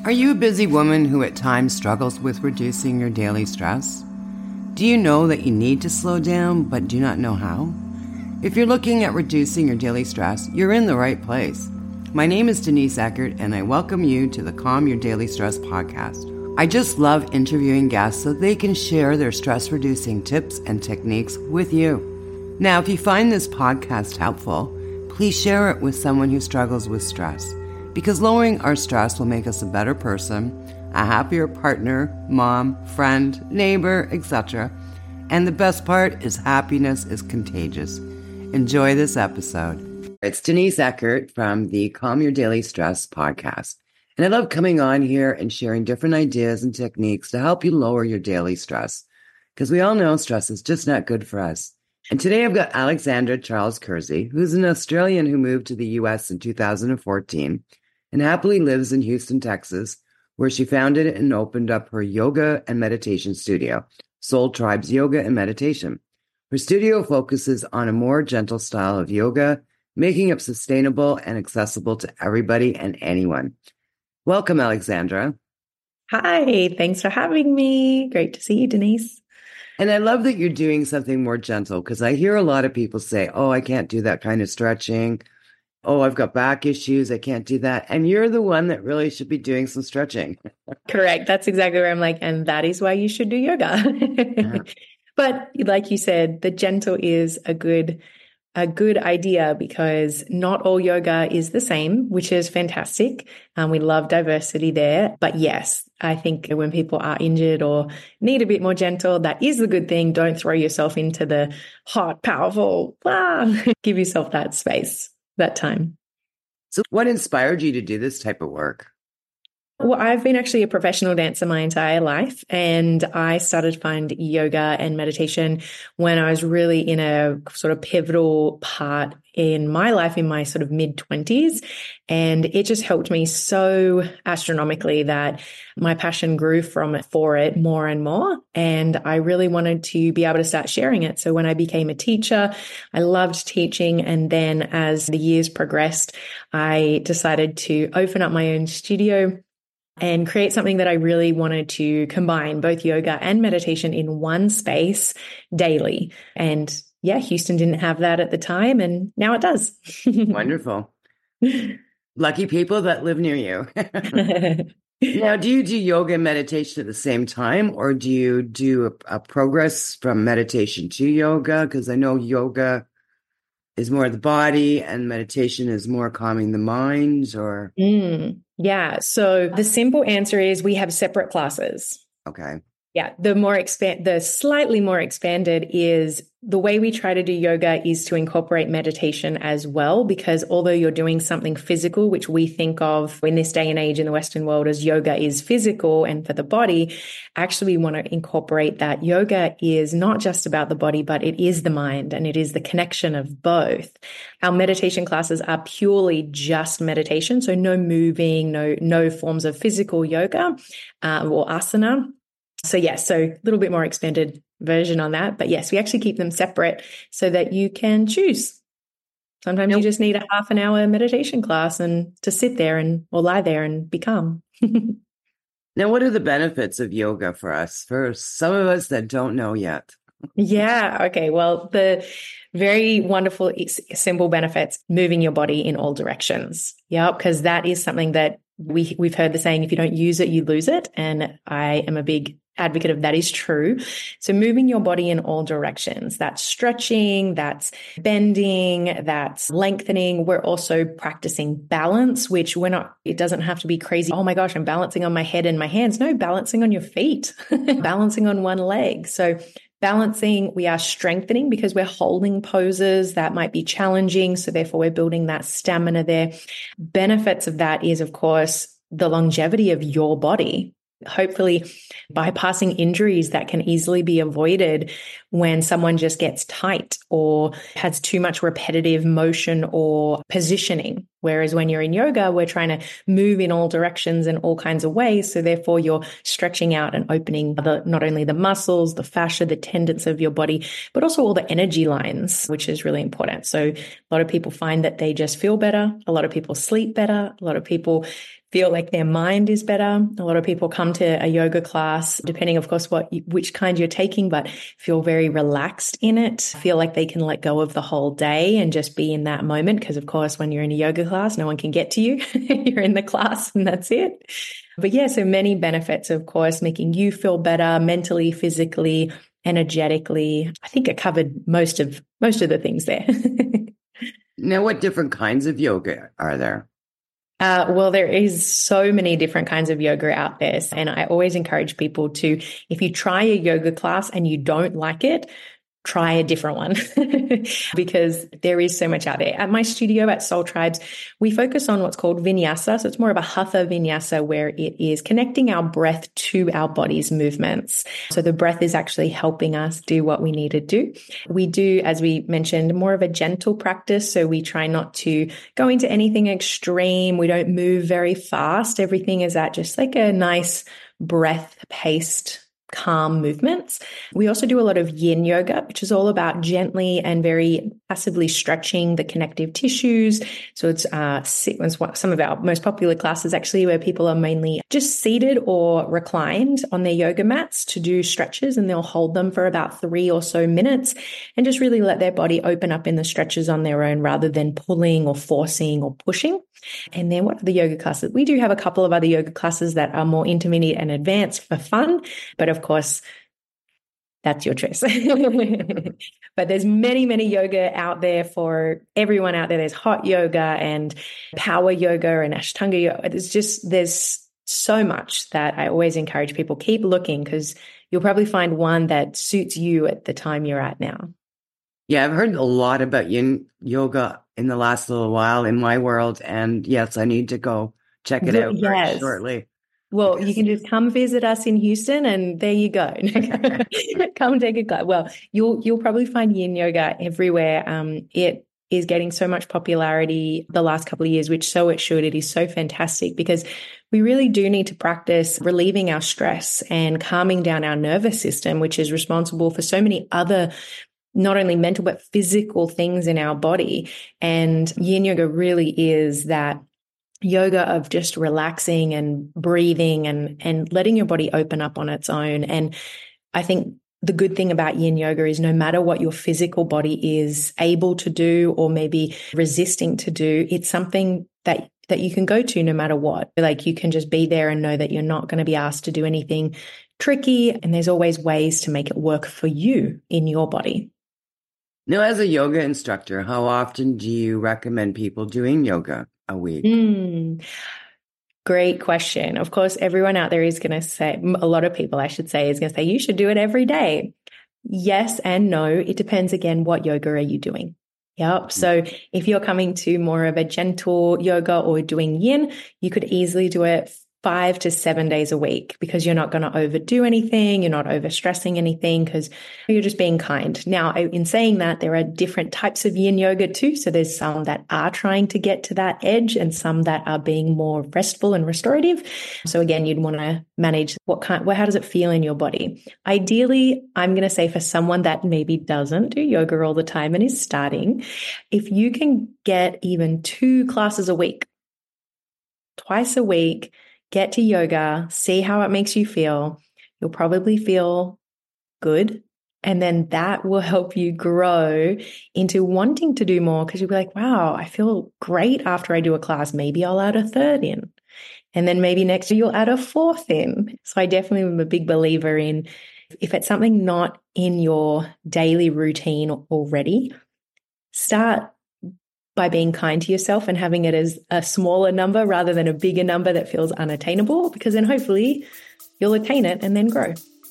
Are you a busy woman who at times struggles with reducing your daily stress? Do you know that you need to slow down but do not know how? If you're looking at reducing your daily stress, you're in the right place. My name is Denise Eckert, and I welcome you to the Calm Your Daily Stress podcast. I just love interviewing guests so they can share their stress-reducing tips and techniques with you. Now, if you find this podcast helpful, please share it with someone who struggles with stress, because lowering our stress will make us a better person, a happier partner, mom, friend, neighbor, etc. And the best part is happiness is contagious. Enjoy this episode. It's Denise Eckert from the Calm Your Daily Stress podcast. And I love coming on here and sharing different ideas and techniques to help you lower your daily stress. Because we all know stress is just not good for us. And today I've got Alexandra Charles Kersey, who's an Australian who moved to the US in 2014 and happily lives in Houston, Texas, where she founded and opened up her yoga and meditation studio, Soul Tribes Yoga and Meditation. Her studio focuses on a more gentle style of yoga, making it sustainable and accessible to everybody and anyone. Welcome, Alexandra. Hi, thanks for having me. Great to see you, Denise. And I love that you're doing something more gentle, because I hear a lot of people say, oh, I can't do that kind of stretching. Oh, I've got back issues. I can't do that. And you're the one that really should be doing some stretching. Correct. That's exactly where I'm like, and that is why you should do yoga. Yeah. But like you said, the gentle is a good idea, because not all yoga is the same, which is fantastic. We love diversity there. But yes, I think when people are injured or need a bit more gentle, that is a good thing. Don't throw yourself into the hot, powerful, give yourself that space, that time. So what inspired you to do this type of work? Well, I've been actually a professional dancer my entire life, and I started to find yoga and meditation when I was really in a sort of pivotal part in my life in my sort of mid-20s. And it just helped me so astronomically that my passion grew for it more and more. And I really wanted to be able to start sharing it. So when I became a teacher, I loved teaching. And then as the years progressed, I decided to open up my own studio and create something that I really wanted to combine both yoga and meditation in one space daily. And yeah, Houston didn't have that at the time, and now it does. Wonderful. Lucky people that live near you. Now, do you do yoga and meditation at the same time, or do you do a progress from meditation to yoga? Because I know yoga is more the body and meditation is more calming the mind, or? Yeah. So the simple answer is we have separate classes. Okay. Yeah. The slightly more expanded is the way we try to do yoga is to incorporate meditation as well, because although you're doing something physical, which we think of in this day and age in the Western world as yoga is physical and for the body, actually we want to incorporate that yoga is not just about the body, but it is the mind and it is the connection of both. Our meditation classes are purely just meditation. So no moving, no forms of physical yoga or asana. So yes, so a little bit more expanded version on that. But yes, we actually keep them separate so that you can choose. Sometimes you just need a half an hour meditation class and to sit there or lie there and be calm. Now, what are the benefits of yoga for us, for some of us that don't know yet? Yeah. Okay. Well, the very wonderful, simple benefits, moving your body in all directions. Yeah. Because that is something that we've heard the saying, if you don't use it, you lose it. And I am a big advocate of that is true. So moving your body in all directions, that's stretching, that's bending, that's lengthening. We're also practicing balance, which it doesn't have to be crazy. Oh my gosh, I'm balancing on my head and my hands. No, balancing on your feet, balancing on one leg. So balancing, we are strengthening because we're holding poses that might be challenging. So therefore we're building that stamina there. Benefits of that is, of course, the longevity of your body. Hopefully bypassing injuries that can easily be avoided when someone just gets tight or has too much repetitive motion or positioning. Whereas when you're in yoga, we're trying to move in all directions in all kinds of ways. So therefore you're stretching out and opening not only the muscles, the fascia, the tendons of your body, but also all the energy lines, which is really important. So a lot of people find that they just feel better. A lot of people sleep better. A lot of people feel like their mind is better. A lot of people come to a yoga class, depending, of course, which kind you're taking, but feel very relaxed in it, feel like they can let go of the whole day and just be in that moment. Because, of course, when you're in a yoga class, no one can get to you. You're in the class and that's it. But yeah, so many benefits, of course, making you feel better mentally, physically, energetically. I think I covered most of the things there. Now, what different kinds of yoga are there? Well, there is so many different kinds of yoga out there. And I always encourage people to, if you try a yoga class and you don't like it, try a different one because there is so much out there. At my studio at Soul Tribes, we focus on what's called vinyasa. So it's more of a hatha vinyasa where it is connecting our breath to our body's movements. So the breath is actually helping us do what we need to do. We do, as we mentioned, more of a gentle practice. So we try not to go into anything extreme. We don't move very fast. Everything is at just like a nice breath-paced calm movements. We also do a lot of yin yoga, which is all about gently and very passively stretching the connective tissues. So it's some of our most popular classes actually where people are mainly just seated or reclined on their yoga mats to do stretches, and they'll hold them for about 3 or so minutes and just really let their body open up in the stretches on their own rather than pulling or forcing or pushing. And then what are the yoga classes? We do have a couple of other yoga classes that are more intermediate and advanced for fun, but of course, that's your choice. But there's many, many yoga out there for everyone out there. There's hot yoga and power yoga and Ashtanga yoga. There's so much that I always encourage people, keep looking because you'll probably find one that suits you at the time you're at now. Yeah, I've heard a lot about yin yoga in the last little while in my world. And yes, I need to go check it out very shortly. Well, you can just come visit us in Houston and there you go. Come take a class. Well, you'll probably find yin yoga everywhere. It is getting so much popularity the last couple of years, which so it should. It is so fantastic because we really do need to practice relieving our stress and calming down our nervous system, which is responsible for so many other not only mental, but physical things in our body. And yin yoga really is that yoga of just relaxing and breathing and letting your body open up on its own. And I think the good thing about yin yoga is no matter what your physical body is able to do or maybe resisting to do, it's something that you can go to no matter what. Like you can just be there and know that you're not going to be asked to do anything tricky. And there's always ways to make it work for you in your body. Now, as a yoga instructor, how often do you recommend people doing yoga a week? Great question. Of course, everyone out there is going to say, a lot of people, I should say, is going to say, you should do it every day. Yes and no. It depends, again, what yoga are you doing? Yep. So if you're coming to more of a gentle yoga or doing yin, you could easily do it 5 to 7 days a week because you're not going to overdo anything. You're not overstressing anything because you're just being kind. Now, in saying that, there are different types of yin yoga too. So there's some that are trying to get to that edge and some that are being more restful and restorative. So again, you'd want to manage how does it feel in your body? Ideally, I'm going to say for someone that maybe doesn't do yoga all the time and is starting, if you can get even 2 classes a week, twice a week, get to yoga, see how it makes you feel. You'll probably feel good. And then that will help you grow into wanting to do more because you'll be like, wow, I feel great after I do a class. Maybe I'll add a 3rd in. And then maybe next year you'll add a 4th in. So I definitely am a big believer in if it's something not in your daily routine already, start by being kind to yourself and having it as a smaller number rather than a bigger number that feels unattainable, because then hopefully you'll attain it and then grow.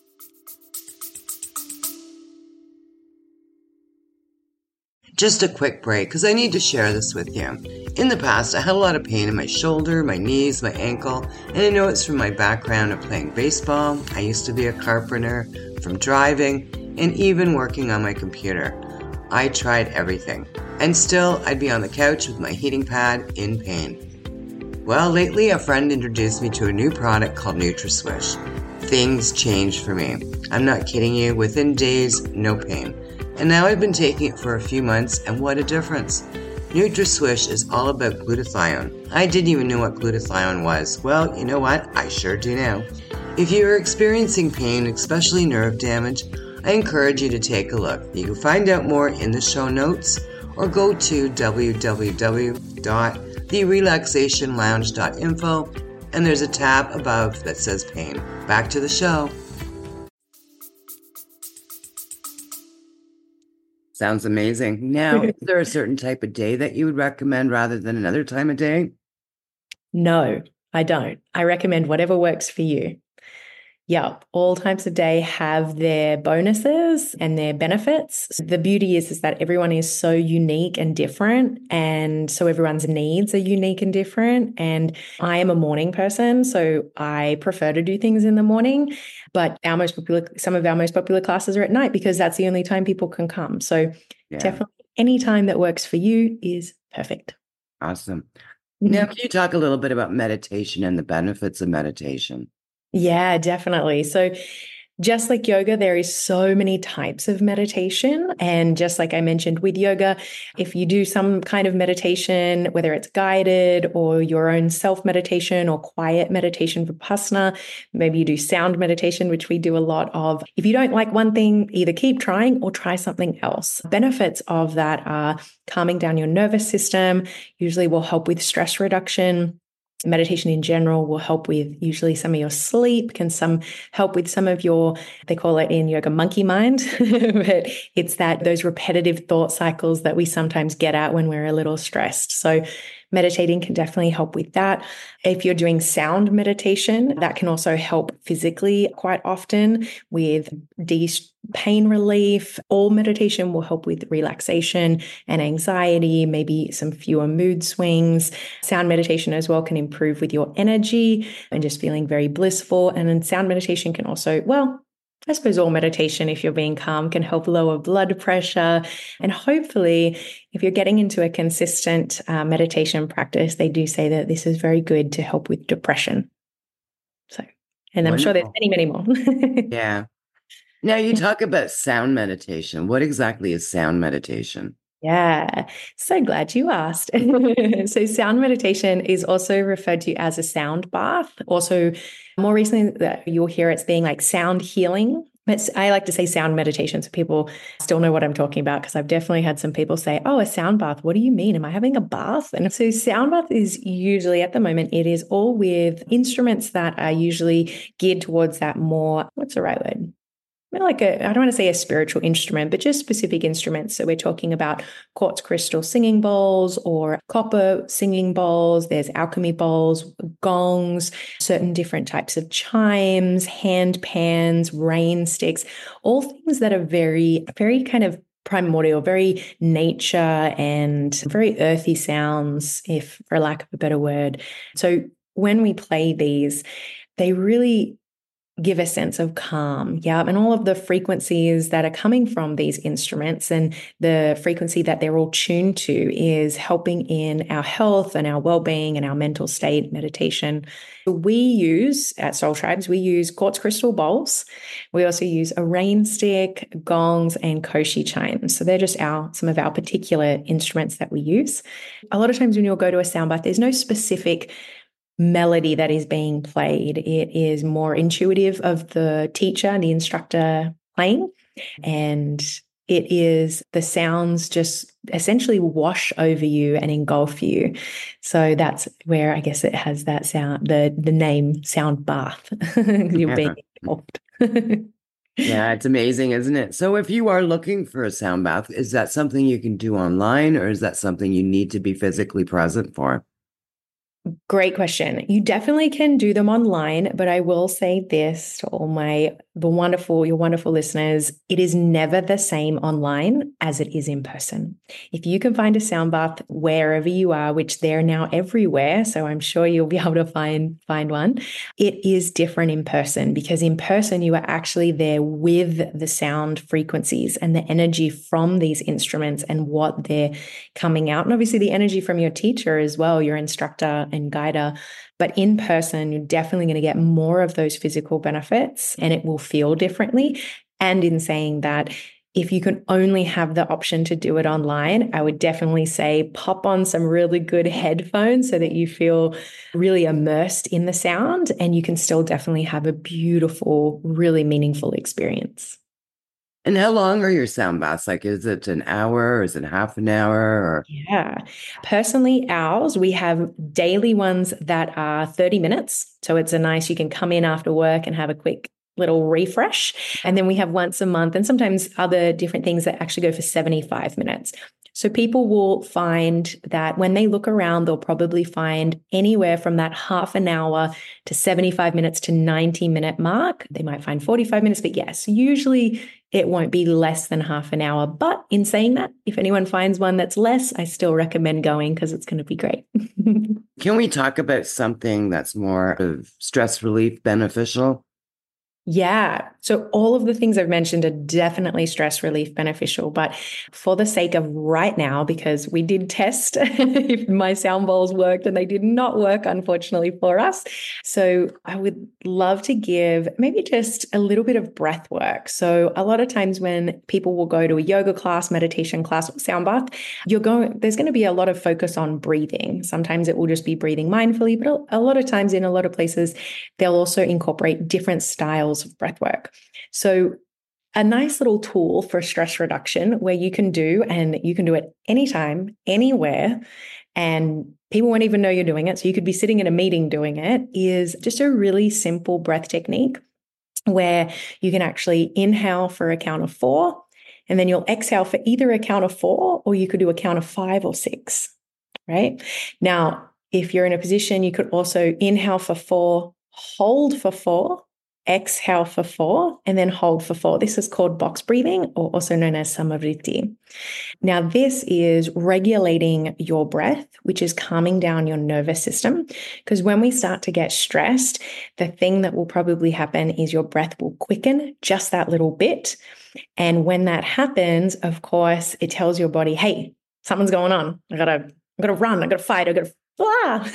Just a quick break because I need to share this with you. In the past, I had a lot of pain in my shoulder, my knees, my ankle, and I know it's from my background of playing baseball. I used to be a carpenter, from driving, and even working on my computer. I tried everything, and still I'd be on the couch with my heating pad in pain. Well, lately a friend introduced me to a new product called NutraSwish. Things changed for me. I'm not kidding you, within days, no pain. And now I've been taking it for a few months, and what a difference. NutraSwish is all about glutathione. I didn't even know what glutathione was. Well, you know what? I sure do now. If you are experiencing pain, especially nerve damage, I encourage you to take a look. You can find out more in the show notes or go to www.therelaxationlounge.info and there's a tab above that says pain. Back to the show. Sounds amazing. Now, is there a certain type of day that you would recommend rather than another time of day? No, I don't. I recommend whatever works for you. Yeah, all times of day have their bonuses and their benefits. The beauty is that everyone is so unique and different. And so everyone's needs are unique and different. And I am a morning person, so I prefer to do things in the morning. But some of our most popular classes are at night because that's the only time people can come. So definitely any time that works for you is perfect. Awesome. Now, can you talk a little bit about meditation and the benefits of meditation? Yeah, definitely. So just like yoga, there is so many types of meditation. And just like I mentioned with yoga, if you do some kind of meditation, whether it's guided or your own self-meditation or quiet meditation, Vipassana, maybe you do sound meditation, which we do a lot of. If you don't like one thing, either keep trying or try something else. Benefits of that are calming down your nervous system, usually will help with stress reduction. Meditation in general will help with usually some of your sleep, can help with some of your, they call it in yoga, monkey mind, but it's those repetitive thought cycles that we sometimes get at when we're a little stressed. So meditating can definitely help with that. If you're doing sound meditation, that can also help physically quite often with pain relief. All meditation will help with relaxation and anxiety, maybe some fewer mood swings. Sound meditation as well can improve with your energy and just feeling very blissful. And then sound meditation can also, I suppose all meditation, if you're being calm, can help lower blood pressure. And hopefully, if you're getting into a consistent meditation practice, they do say that this is very good to help with depression. So, and I'm sure there's many, many more. Yeah. Now, you talk about sound meditation. What exactly is sound meditation? Yeah, so glad you asked. So sound meditation is also referred to as a sound bath. Also, more recently, you'll hear it's being like sound healing. I like to say sound meditation so people still know what I'm talking about, because I've definitely had some people say, oh, a sound bath. What do you mean? Am I having a bath? And so sound bath is usually, at the moment, it is all with instruments that are usually geared towards that more, what's the right word? I don't want to say a spiritual instrument, but just specific instruments. So we're talking about quartz crystal singing bowls or copper singing bowls. There's alchemy bowls, gongs, certain different types of chimes, hand pans, rain sticks, all things that are very, very kind of primordial, very nature and very earthy sounds, if for lack of a better word. So when we play these, they really give a sense of calm. Yeah. And all of the frequencies that are coming from these instruments and the frequency that they're all tuned to is helping in our health and our well-being and our mental state, meditation. We use at Soul Tribes, we use quartz crystal bowls. We also use a rain stick, gongs, and koshi chimes. So they're just some of our particular instruments that we use. A lot of times when you'll go to a sound bath, there's no specific melody that is being played. It is more intuitive of the teacher, the instructor playing, and it is the sounds just essentially wash over you and engulf you. So that's where I guess it has that sound, the name sound bath. You're being engulfed. Yeah, it's amazing, isn't it? So if you are looking for a sound bath, is that something you can do online, or is that something you need to be physically present for? Great question. You definitely can do them online, but I will say this to all your wonderful listeners, it is never the same online as it is in person. If you can find a sound bath wherever you are, which they're now everywhere, so I'm sure you'll be able to find one, it is different in person, because in person you are actually there with the sound frequencies and the energy from these instruments and what they're coming out. And obviously the energy from your teacher as well, your instructor and guider. But in person, you're definitely going to get more of those physical benefits and it will feel differently. And in saying that, if you can only have the option to do it online, I would definitely say pop on some really good headphones so that you feel really immersed in the sound and you can still definitely have a beautiful, really meaningful experience. And how long are your sound baths? Like, is it an hour or is it half an hour? Or Yeah. Personally, ours, we have daily ones that are 30 minutes. So it's a nice, you can come in after work and have a quick little refresh. And then we have once a month and sometimes other different things that actually go for 75 minutes. So people will find that when they look around, they'll probably find anywhere from that half an hour to 75 minutes to 90-minute mark. They might find 45 minutes, but yes, usually it won't be less than half an hour. But in saying that, if anyone finds one that's less, I still recommend going because it's going to be great. can we talk about something that's more of stress relief beneficial? Yeah. So all of the things I've mentioned are definitely stress relief beneficial. But for the sake of right now, because we did test if my sound bowls worked and they did not work, unfortunately, for us. So I would love to give maybe just a little bit of breath work. So a lot of times when people will go to a yoga class, meditation class, or sound bath, there's going to be a lot of focus on breathing. Sometimes it will just be breathing mindfully, but a lot of times in a lot of places, they'll also incorporate different styles of breath work. So a nice little tool for stress reduction where you can do, and you can do it anytime, anywhere, and people won't even know you're doing it. So you could be sitting in a meeting doing it, is just a really simple breath technique where you can actually inhale for a count of 4, and then you'll exhale for either a count of 4, or you could do a count of 5 or 6, right? Now, if you're in a position, you could also inhale for 4, hold for 4, exhale for 4, and then hold for 4. This is called box breathing, or also known as samavriti. Now, this is regulating your breath, which is calming down your nervous system. Because when we start to get stressed, the thing that will probably happen is your breath will quicken just that little bit. And when that happens, of course, it tells your body, hey, something's going on. I gotta run, I gotta fight, I gotta blah.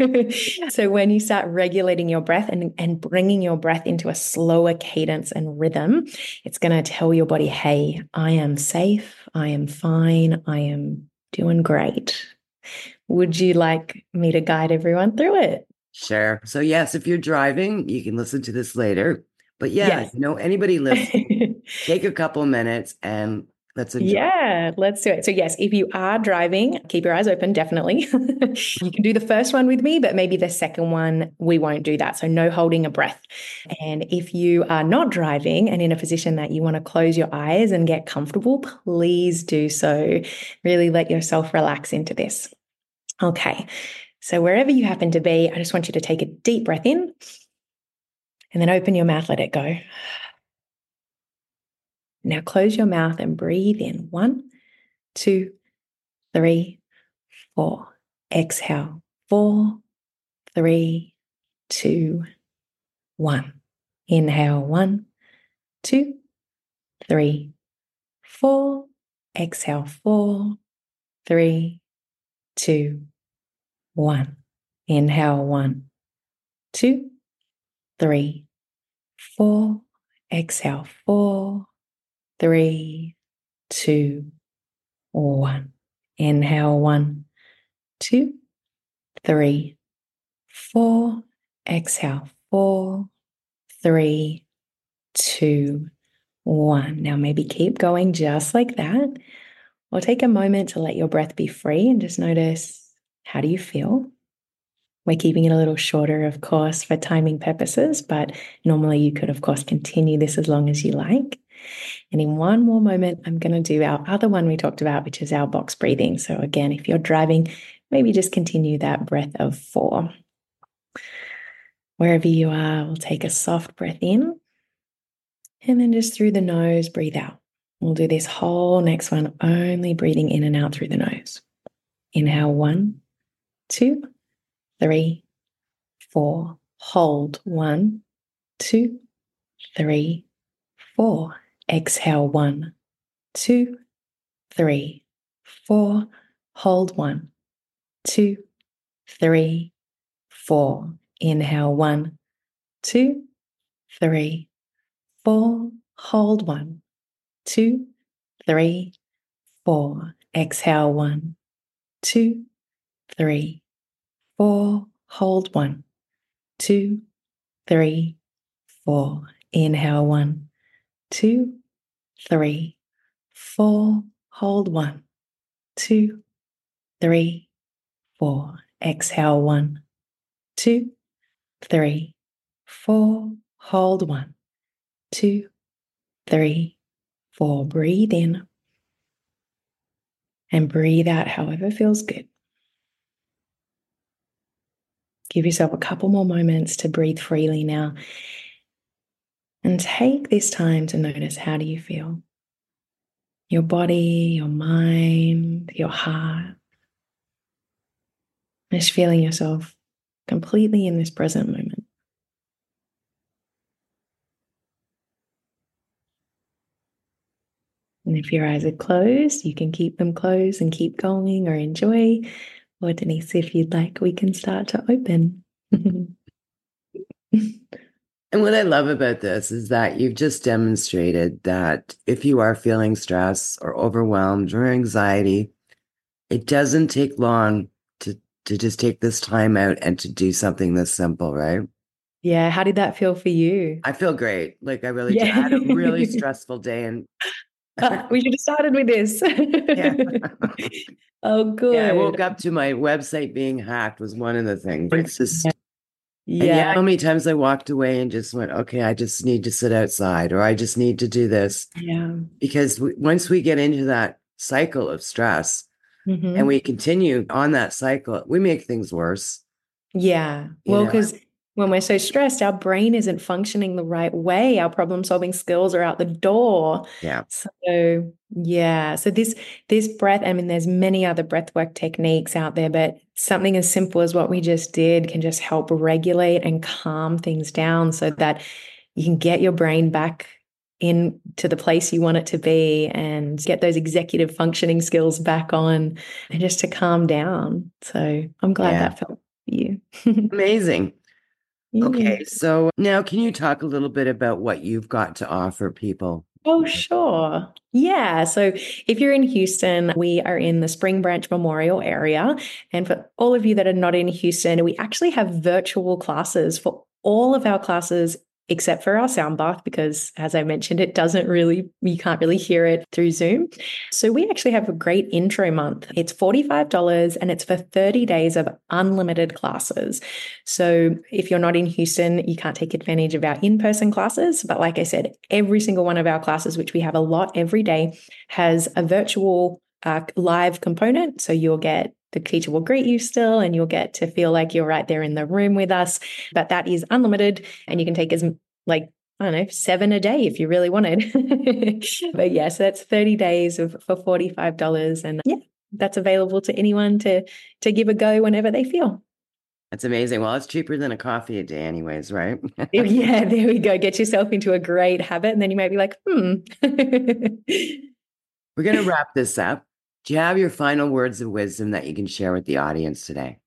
So when you start regulating your breath and bringing your breath into a slower cadence and rhythm, it's going to tell your body, hey, I am safe, I am fine, I am doing great. Would you like me to guide everyone through it? Sure. So, yes, if you're driving, you can listen to this later. But yeah, Yes. anybody listening, take a couple minutes and let's enjoy. Yeah, let's do it. So, yes, if you are driving, keep your eyes open, definitely. You can do the first one with me, but maybe the second one, we won't do that. So, no holding a breath. And if you are not driving and in a position that you want to close your eyes and get comfortable, please do so. Really let yourself relax into this. Okay. So, wherever you happen to be, I just want you to take a deep breath in and then open your mouth, let it go. Now, close your mouth and breathe in. 1, 2, 3, 4. Exhale. 4, 3, 2, 1. Inhale. 1, 2, 3, 4. Exhale. 4, 3, 2, 1. Inhale. 1, 2, 3, 4. Exhale. 4, 3, 2, 1. Inhale. 1, 2, 3, 4. Exhale. 4, 3, 2, 1. Now maybe keep going just like that. Or take a moment to let your breath be free and just notice, how do you feel? We're keeping it a little shorter, of course, for timing purposes, but normally you could, of course, continue this as long as you like. And in one more moment, I'm going to do our other one we talked about, which is our box breathing. So again, if you're driving, maybe just continue that breath of 4. Wherever you are, we'll take a soft breath in and then just through the nose, breathe out. We'll do this whole next one, only breathing in and out through the nose. Inhale, 1, 2, 3, 4. Hold, 1, 2, 3, 4. Exhale, 1, 2, 3, 4. Hold, 1, 2, 3, 4. Inhale, 1, 2, 3, 4. Hold, 1, 2, 3, 4. Exhale, 1, 2, 3, 4. Hold, 1, 2, 3, 4. Inhale, 1, 2, 3, 4. Hold, 1, 2, 3, 4. Exhale, 1, 2, 3, 4. Hold, 1, 2, 3, 4. Breathe in and breathe out however feels good. Give yourself a couple more moments to breathe freely now. And take this time to notice, how do you feel? Your body, your mind, your heart. Just feeling yourself completely in this present moment. And if your eyes are closed, you can keep them closed and keep going or enjoy. Or Denise, if you'd like, we can start to open. And what I love about this is that you've just demonstrated that if you are feeling stress or overwhelmed or anxiety, it doesn't take long to just take this time out and to do something this simple, right? Yeah. How did that feel for you? I feel great. Like I really did. I Yeah. had a really stressful day and We should have started with this. yeah. Oh, Yeah, I good. woke up to my website being hacked was one of the things. It's just, and yeah, Yeah. how many times I walked away and just went, okay, I just need to sit outside or I just need to do this. Yeah. Because once we get into that cycle of stress and Mm-hmm. we continue on that cycle, we make things worse. Yeah. You Well, know, because when we're so stressed, our brain isn't functioning the right way. Our problem-solving skills are out the door. yeah. So yeah. So this breath, I mean, there's many other breathwork techniques out there, but something as simple as what we just did can just help regulate and calm things down so that you can get your brain back into the place you want it to be and get those executive functioning skills back on and just to calm down. So I'm glad Yeah. that felt for you. Amazing. Yeah. Okay. So now can you talk a little bit about what you've got to offer people? Oh, sure. Yeah. So if you're in Houston, we are in the Spring Branch Memorial area. And for all of you that are not in Houston, we actually have virtual classes for all of our classes except for our sound bath, because as I mentioned, it doesn't really, you can't really hear it through Zoom. So we actually have a great intro month. It's $45 and it's for 30 days of unlimited classes. So if you're not in Houston, you can't take advantage of our in-person classes. But like I said, every single one of our classes, which we have a lot every day, has a virtual live component. So you'll get the teacher will greet you still, and you'll get to feel like you're right there in the room with us. But that is unlimited, and you can take as like, I don't know, 7 a day if you really wanted. But yeah, so that's 30 days for $45. And yeah, that's available to anyone to give a go whenever they feel. That's amazing. Well, it's cheaper than a coffee a day anyways, right? Yeah, there we go. Get yourself into a great habit, and then you might be like, We're going to wrap this up. Do you have your final words of wisdom that you can share with the audience today?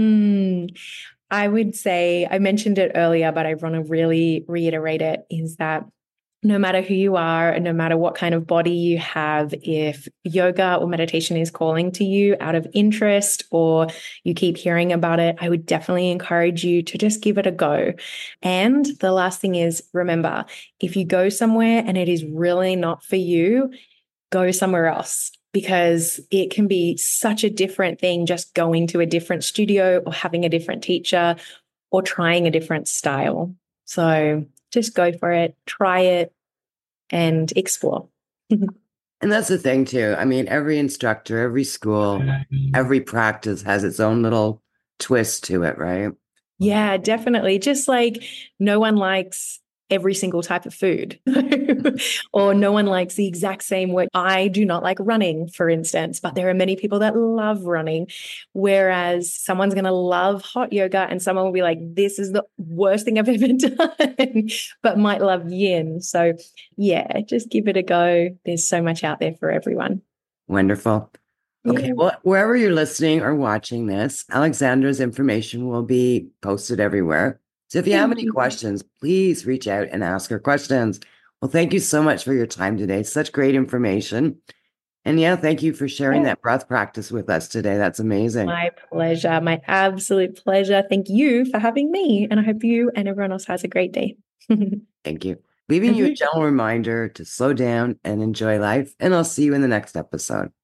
I would say, I mentioned it earlier, but I want to really reiterate it, is that no matter who you are and no matter what kind of body you have, if yoga or meditation is calling to you out of interest or you keep hearing about it, I would definitely encourage you to just give it a go. And the last thing is, remember, if you go somewhere and it is really not for you, go somewhere else, because it can be such a different thing just going to a different studio or having a different teacher or trying a different style. So just go for it, try it, and explore. And that's the thing too. I mean, every instructor, every school, every practice has its own little twist to it, right? Yeah, definitely. Just like no one likes every single type of food, or no one likes the exact same way. I do not like running, for instance, but there are many people that love running. Whereas someone's going to love hot yoga and someone will be like, this is the worst thing I've ever done, but might love yin. So yeah, just give it a go. There's so much out there for everyone. Wonderful. Okay, Yeah. well, wherever you're listening or watching this, Alexandra's information will be posted everywhere. So if you have any questions, please reach out and ask her questions. Well, thank you so much for your time today. Such great information. And yeah, thank you for sharing that breath practice with us today. That's amazing. My pleasure. My absolute pleasure. Thank you for having me. And I hope you and everyone else has a great day. Thank you. Leaving you a gentle reminder to slow down and enjoy life. And I'll see you in the next episode.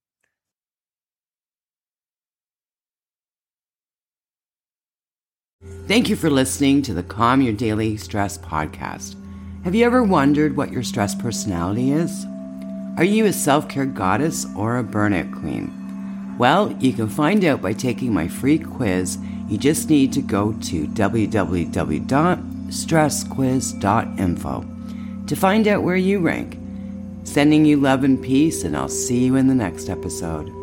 Thank you for listening to the Calm Your Daily Stress podcast. Have you ever wondered what your stress personality is? Are you a self-care goddess or a burnout queen? Well, you can find out by taking my free quiz. You just need to go to www.stressquiz.info to find out where you rank. Sending you love and peace, and I'll see you in the next episode.